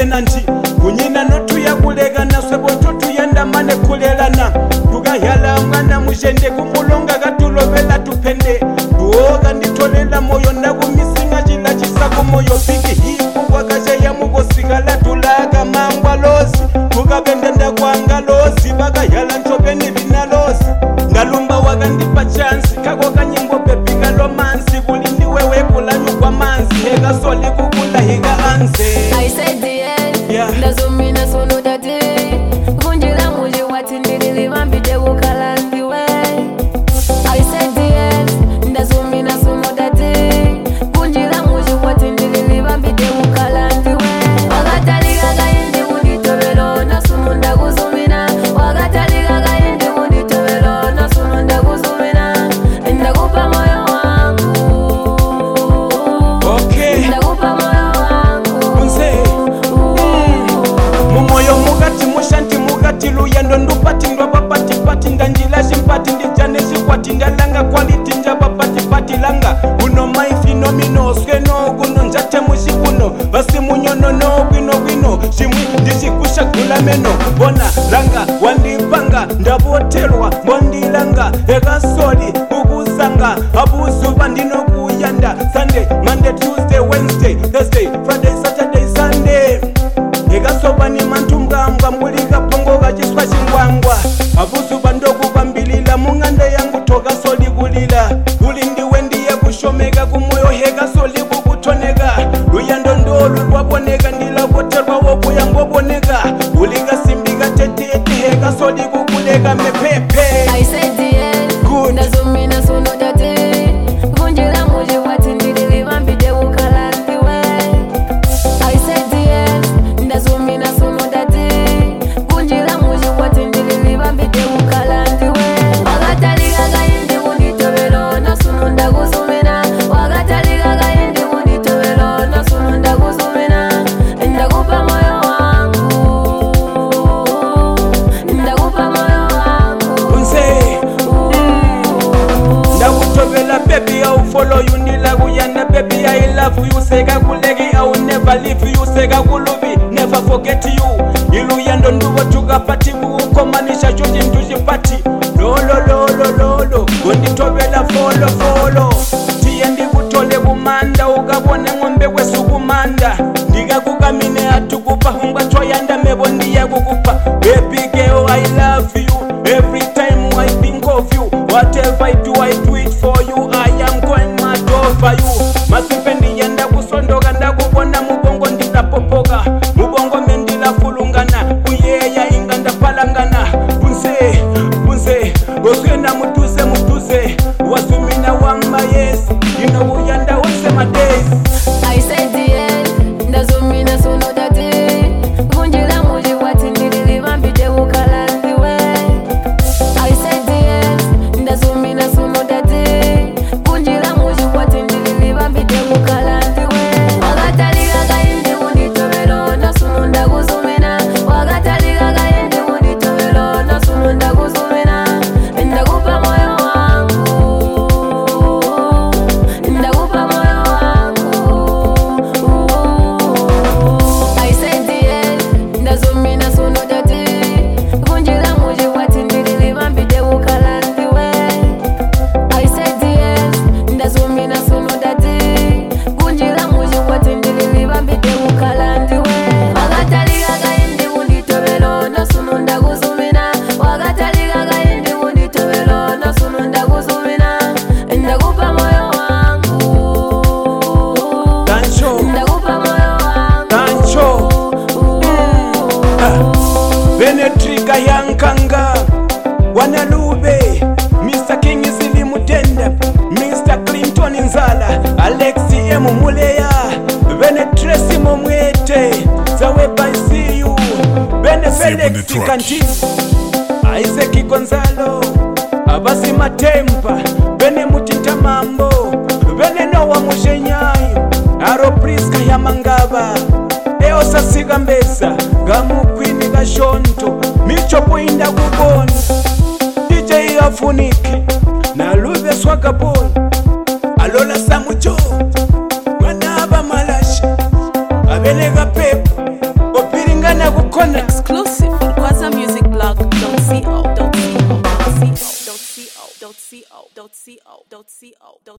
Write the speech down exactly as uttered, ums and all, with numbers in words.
nanti kunyina notuya kulegana swebo tutuyenda mane kulelana tukayala mwana mushende kumulonga katulobela tupende tuoga nditolela moyo ndakumisinga chila chisako moyo piki hipu wakasha ya mugosigala tulaga mangwa lozi tukapende ndakwanga lozi bakayala nchopeni vina lozi ngalumba wakandipa chansi kako kanyimbo pepika romansi kulindi wewe kulanyu kwa mansi heka soli kukula hika anse I said the end, yeah. Ndazumina sono dati Vunjila muji wati ndilili mambite ukalandi we I said the end, Ndazumina sono dati Vunjila muji wati ndilili mambite ukalandi we Wagataliga gaindi unditobelo na sumu ndakuzumina Wagataliga gaindi unditobelo na sumu ndakuzumina Ndakupa moyo wangu Okay Ndakupa moyo wangu Unse Mumoyo mugati mushanti mugati luyendo ndupati ndwapa pati pati ndanjila shimpati ndijane shikwati ndalanga quality njaba pati pati langa uno maifi no mino skeno guno njate mushikuno basi munyono no gwino gwino shimwi ndishikusha kula meno bona langa wandipanga ndabotelwa mbondilanga ekasoli ukuzanga abuzuba ndino kuyanda Sunday Monday Tuesday Wednesday Thursday Friday Saturday Sunday ekasoba ni mantumbwambwa mbulika pongo kachiswa chingwangwa abuzuba ndokubambilila mung'anda yangu toka soli kulila ulindi wendiye kushomeka kumoyo heka soli kukutoneka luyando ndolu lwaboneka ndilakotelwa wobuya ngoboneka ulingasimbika tetete heka soli kukuleka mepepe I said the end, Good. Ndazumina sono dati Vunjila muji wati ndilili mambite ukalandi we I said the end, Ndazumina sono dati Vunjila muji wati ndilili mambite ukalandi we Wagataliga gaindi unditobelo na sunu ndakuzumina Wagataliga gaindi unditobelo na sunu ndakuzumina Ndakupa moyo wangu Ndakupa moyo wangu Unse Ndakutobela baby I will follow you nila kuyanda baby I love you seka kuleki I will never leave you seka kulubi never forget you iluyando nduwo tukapati kukukomanisha chuchi ntuchipati lolo lolo lolo kunditobela folo folo tiye ndikutole kumanda ukabone ng'ombe kwesukumanda ndikakukamine atukupa humbwa twoyanda mebo ndiye kukupa baby girl I love you every time I think of you whatever I do I do it for you I am going mad over you masipe ndiyenda kusondoka ndakubona mubongo ndilapopoka mubongo mendilafulungana kuyeya inga ndapalangana punse punse goswena mutuze mutuze wasumina wangma yes inowuyanda wose my days I said the end, Ndazumina sono dati Vunjila muji wati ndilili mambite ukalandi we I said the end, Ndazumina sono dati Vunjila muji wati ndilili mambite ukalandi we Wagataliga gaindi unditobelo na sunu ndakuzumina Wagataliga gaindi unditobelo na sunu ndakuzumina Ndakupa moyo wangu Ndakupa moyo wangu I said the end, Ndazumina sono dati Vunjila muji wati ndilili mambite ukalandi we I said the end, Ndazumina sono dati Vunjila muji wati ndilili mambite ukalandi we Wagataliga gaindi unditobelo na sunu ndakuzumina Wagataliga gaindi unditobelo na sunu ndakuzumina Ndakupa moyo wangu Tancho Ndakupa moyo wangu Tancho Benetrika yankanga Wanalube Mister King Zili Mutenda Mister Clinton Nzala Alexi M Muleya Bene Tracy Momwete Zawe by see you Bene Felix Kantini Isaac Gonzalo Abasi Matempa Bene Mutinta Mambo Bene Noah Mushenyai Aro Priska ya Mangaba Eo Sasiga Mbesa Gamu Queen Gashonto Micho Poinda Kuboni D J Afuniki Na Lube Swaka Boy Alola Samujo Wanaba Malashi Abelega Pepe co dot co.